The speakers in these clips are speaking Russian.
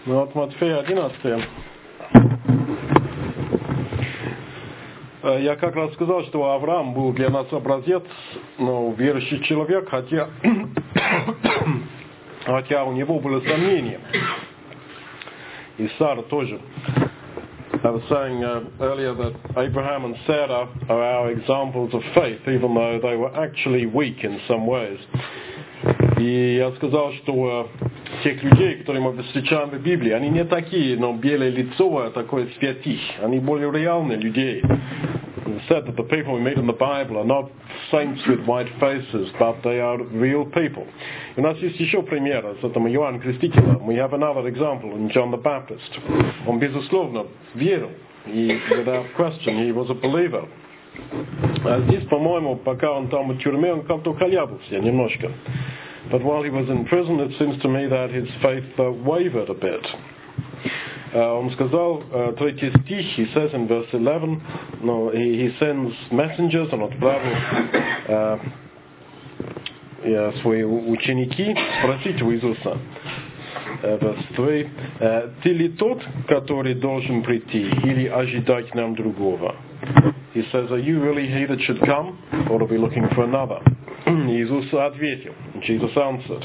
Ну, от Матфея 11. Я как раз сказал, что Авраам был для нас образец, но верующий человек, хотя у него были сомнения. И Сара тоже. I was saying earlier that Abraham and Sarah are our examples of faith, even though they were actually weak in some ways. И я сказал, что тех людей, которые мы встречаем в Библии, они не такие, но белое лицо, такое святых. Они более реальные люди. It's said that the people we meet in the Bible are not saints with white faces, but they are real people. У нас есть еще пример с этим Иоанн Крестителем. We have another example in John the Baptist. Он, безусловно, верил. И, without question, he was a believer. А здесь, по-моему, пока он там в тюрьме, он как-то колебался немножко. But while he was in prison, it seems to me that his faith wavered a bit. Он сказал, 3 стих, he says in verse 11, no, he sends messengers, он отправил свои ученики спросить у Иисуса. Verse 3, ты ли тот, который должен прийти, или ожидать нам другого? He says, are you really he that should come, or are we looking for another? Иисус ответил, Jesus answered,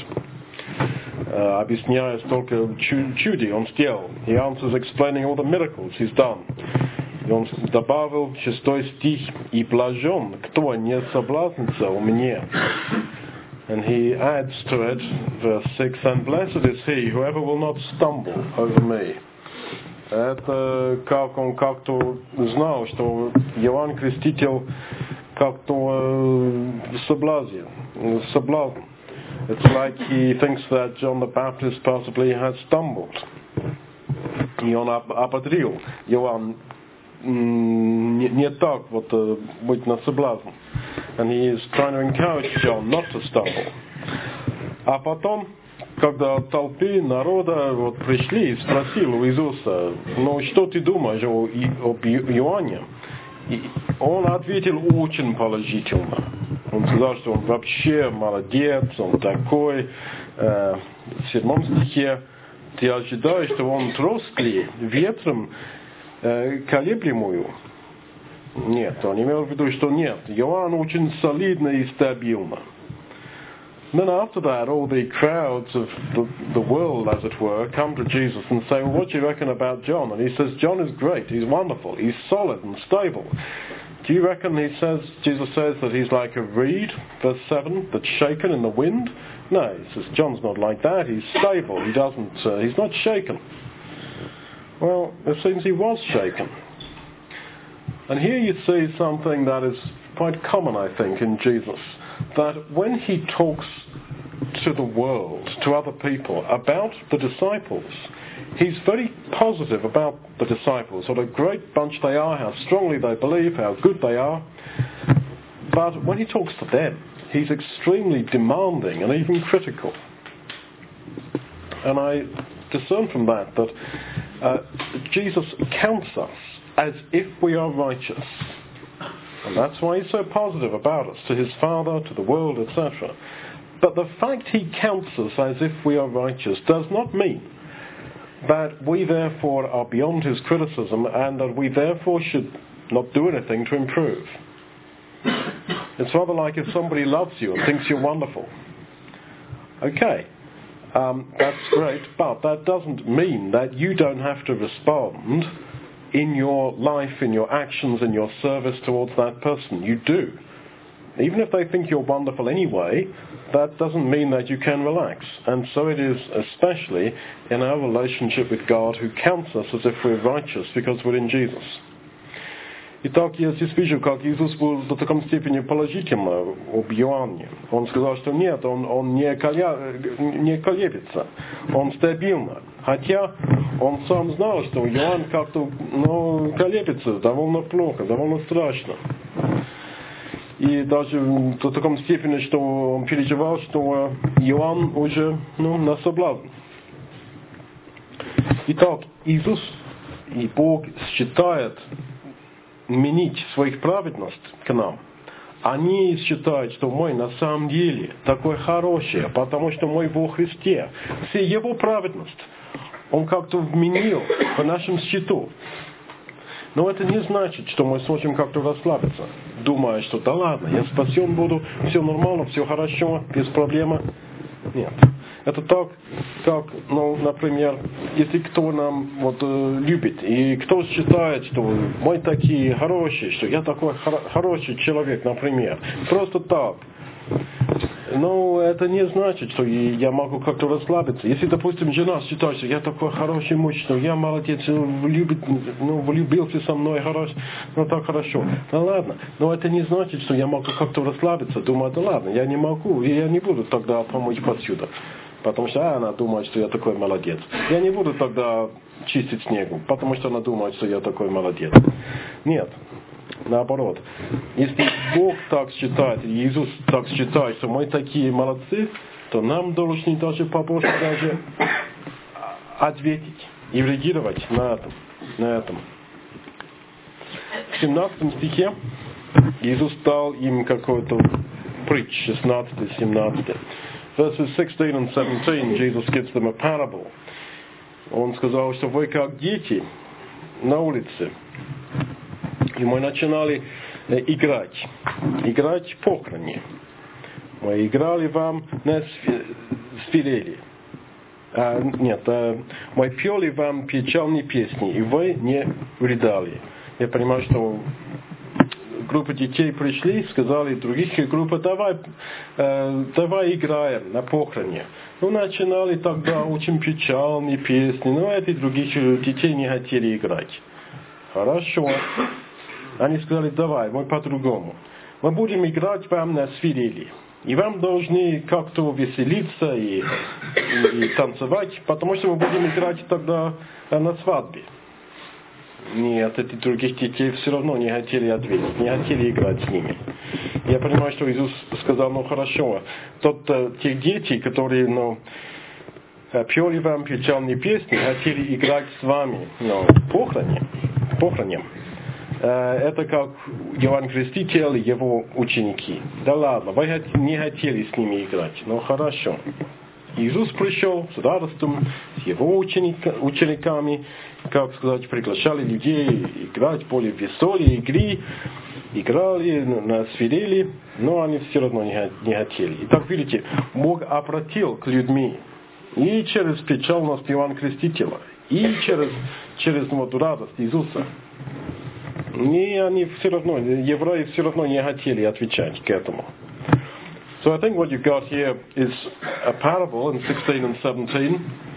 объясняя столько чудес он сделал. He answers explaining all the miracles he's done. И он добавил 6 стих, и блажен, кто не соблазнится у меня. And he adds to it, verse 6, and blessed is he, whoever will not stumble over me. Это как он как-то знал, что Иоанн Креститель как-то соблазн. It's like he thinks that John the Baptist possibly has stumbled. И он ободрил Иоанн не так вот быть на соблазн. And he is trying to encourage John not to stumble. А потом, когда толпы народа вот пришли и спросили у Иисуса, ну что ты думаешь об Иоанне? И он ответил очень положительно. Он сказал, что он вообще молодец, он такой. В 7 стихе ты ожидаешь, что он троск ли ветром колеблемую? Нет, он имел в виду, что нет. Иоанн очень солидно и стабильно. Then after that, all the crowds of the world, as it were, come to Jesus and say, well, what do you reckon about John? And he says, John is great, he's wonderful, he's solid and stable. Do you reckon, Jesus says that he's like a reed, verse 7, that's shaken in the wind? No, he says, John's not like that, he's stable, he's not shaken. Well, it seems he was shaken. And here you see something that is quite common, I think, in Jesus. That when he talks to the world, to other people, about the disciples, he's very positive about the disciples, what a great bunch they are, how strongly they believe, how good they are. But when he talks to them, he's extremely demanding and even critical. And I discern from that Jesus counts us as if we are righteous. And that's why he's so positive about us, to his Father, to the world, etc. But the fact he counts us as if we are righteous does not mean that we therefore are beyond his criticism and that we therefore should not do anything to improve. It's rather like if somebody loves you and thinks you're wonderful. Okay, that's great, but that doesn't mean that you don't have to respond in your life, in your actions, in your service towards that person. You do. Even if they think you're wonderful anyway, that doesn't mean that you can relax. And so it is especially in our relationship with God, who counts us as if we're righteous because we're in Jesus. Итак, я здесь вижу, как Иисус был до такой степени положительно об Иоанне. Он сказал, что нет, он не колеблется, он стабильно. Хотя он сам знал, что Иоанн как-то колеблется довольно плохо, довольно страшно. И даже до такой степени, что он переживал, что Иоанн уже на соблазн. Итак, Иисус и Бог считает менить своих праведность к нам. Они считают, что мы на самом деле такой хороший, потому что мы во Христе. Вся его праведность Он как-то вменил по нашим счету. Но это не значит, что мы сможем как-то расслабиться, думая, что да ладно, я спасен буду, все нормально, все хорошо, без проблем. Нет. Это так, как, например, если кто нам любит, и кто считает, что мы такие хорошие, что я такой хороший человек, например, просто так. Но это не значит, что я могу как-то расслабиться. Если, допустим, жена считает, что я такой хороший мужчина, я молодец, влюбился со мной, так хорошо. Да ладно. Но это не значит, что я могу как-то расслабиться, думать, да ладно, я не могу, и я не буду тогда помочь отсюда. Потому что она думает, что я такой молодец. Я не буду тогда чистить снегу, потому что она думает, что я такой молодец. Нет. Наоборот. Если Бог так считает, Иисус так считает, что мы такие молодцы, то нам должны даже побольше даже ответить и реагировать на этом. В 17 стихе Иисус дал им какой-то притч, 16-17. Verses 16 and 17, Jesus gives them a parable. Он сказал, что вы как дети на улице. И мы начинали играть похороны. Мы играли вам на свирели. Мы пели вам печальные песни, и вы не рыдали. Я понимаю, что группа детей пришли, сказали других группа, давай играем на похороне. Начинали тогда очень печальные песни, но эти других детей не хотели играть. Хорошо. Они сказали, давай, мы по-другому. Мы будем играть вам на свирели. И вам должны как-то веселиться и танцевать, потому что мы будем играть тогда на свадьбе. Нет, эти других детей все равно не хотели ответить, не хотели играть с ними. Я понимаю, что Иисус сказал, хорошо, те дети, которые, пели вам печальные песни, хотели играть с вами, похороне. Это как Иоанн Креститель и его ученики. Да ладно, вы не хотели с ними играть, хорошо. Иисус пришел с радостью, с его учениками, приглашали людей играть более веселые игры, играли на свирели, но они все равно не хотели. Итак, видите, Бог обратил к людьми и через печальность Иоанна Крестителя, и через радость Иисуса. И они все равно, евреи все равно не хотели отвечать к этому. So I think what you've got here is a parable in 16 and 17.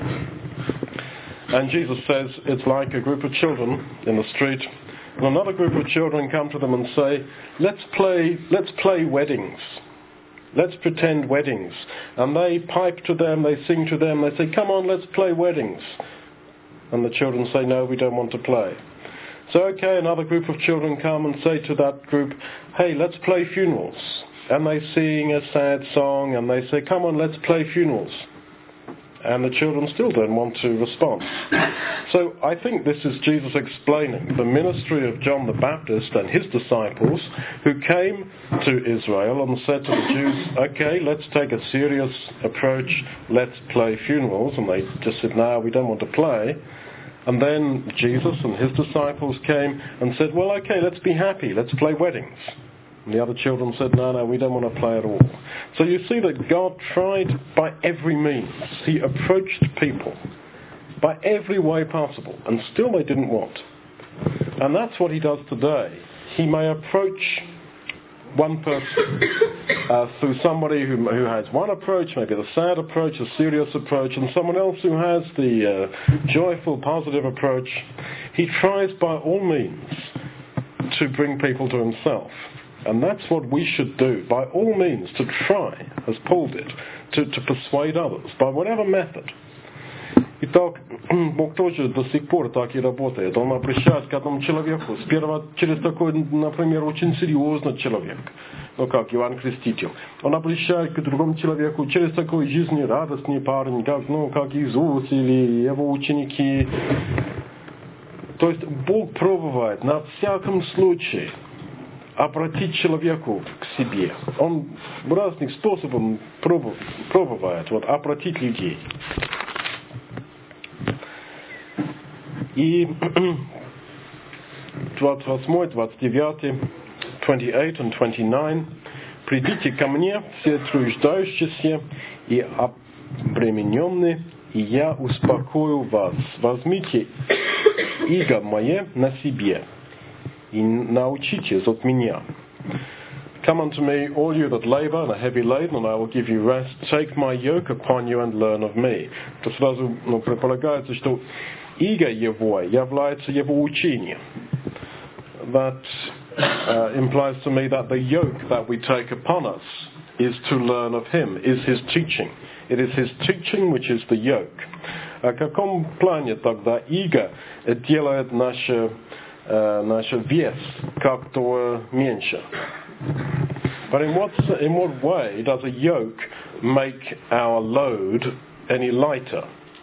And Jesus says it's like a group of children in the street. And another group of children come to them and say, let's play weddings. Let's pretend weddings. And they pipe to them, they sing to them, they say, come on, let's play weddings. And the children say, no, we don't want to play. So okay, another group of children come and say to that group, hey, let's play funerals. And they sing a sad song and they say, come on, let's play funerals. And the children still don't want to respond. So I think this is Jesus explaining the ministry of John the Baptist and his disciples who came to Israel and said to the Jews, okay, let's take a serious approach, let's play funerals. And they just said, no, we don't want to play. And then Jesus and his disciples came and said, well, okay, let's be happy, let's play weddings. And the other children said, no, we don't want to play at all. So you see that God tried by every means. He approached people by every way possible, and still they didn't want. And that's what he does today. He may approach one person through somebody who has one approach, maybe the sad approach, a serious approach, and someone else who has the joyful, positive approach. He tries by all means to bring people to himself. And that's what we should do, by all means, to try, as Paul did, to persuade others, by whatever method. Итак, Бог тоже до сих пор так и работает. Он обращается к этому человеку. Сперва через такой, например, очень серьезный человек, как Иоанн Креститель. Он обращается к другому человеку через такой жизнерадостный парень, как Иисус или его ученики. То есть Бог пробует на всяком случае обратить человеку к себе. Он разных способов пробует обратить людей. И 28, 29, 28 and 29. «Придите ко мне, все труждающиеся и обремененные, и я успокою вас. Возьмите иго мое на себе, и научитесь от меня. Come unto me, all you that labor and are heavy laden, and I will give you rest. Take my yoke upon you and learn of me». То сразу предполагается, что иго его является его учением. That implies to me that the yoke that we take upon us is to learn of him, is his teaching. It is his teaching which is the yoke. В каком плане тогда иго делает наш вес как-то меньше? But in what way does a yoke make our load any lighter?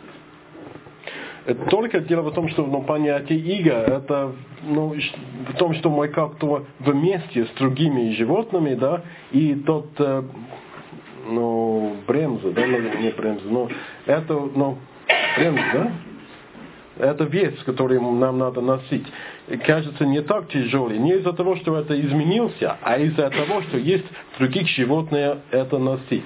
Только дело в том, что понятие иго это в том, что мы как-то вместе с другими животными, да, и тот бремза, да, не бремза, но это бремза, да? Это вес, который нам надо носить. Кажется не так тяжелый, не из-за того, что это изменился, а из-за того, что есть других животных это носить.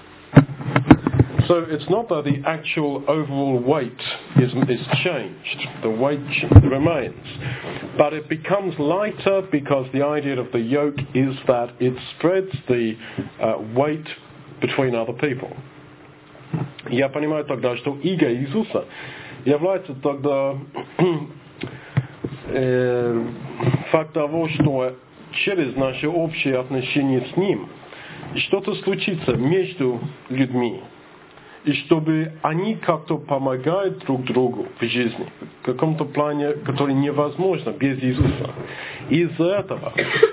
So it's not that the actual overall weight is changed, the weight remains, but it becomes lighter because the idea of the yoke is that it spreads the weight between other people. Я понимаю тогда, что иго Иисуса является тогда факт того, что через наши общие отношения с Ним что-то случится между людьми. И чтобы они как-то помогают друг другу в жизни, в каком-то плане, который невозможно без Иисуса. И из-за этого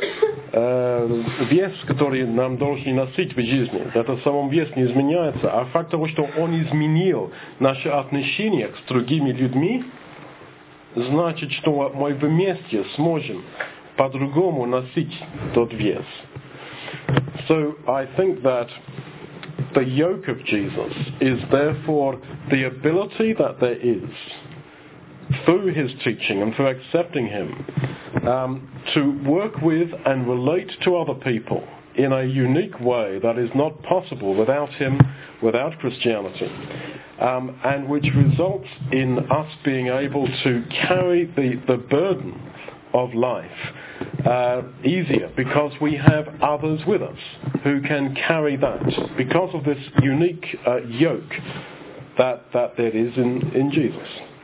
вес, который нам должны носить в жизни, это самом вес не изменяется, а факт того, что Он изменил наши отношения с другими людьми, значит, что мы вместе сможем по-другому носить тот вес. So I think that the yoke of Jesus is therefore the ability that there is, through his teaching and through accepting him, to work with and relate to other people in a unique way that is not possible without him, without Christianity, and which results in us being able to carry the burden of life easier because we have others with us who can carry that because of this unique yoke that there is in Jesus.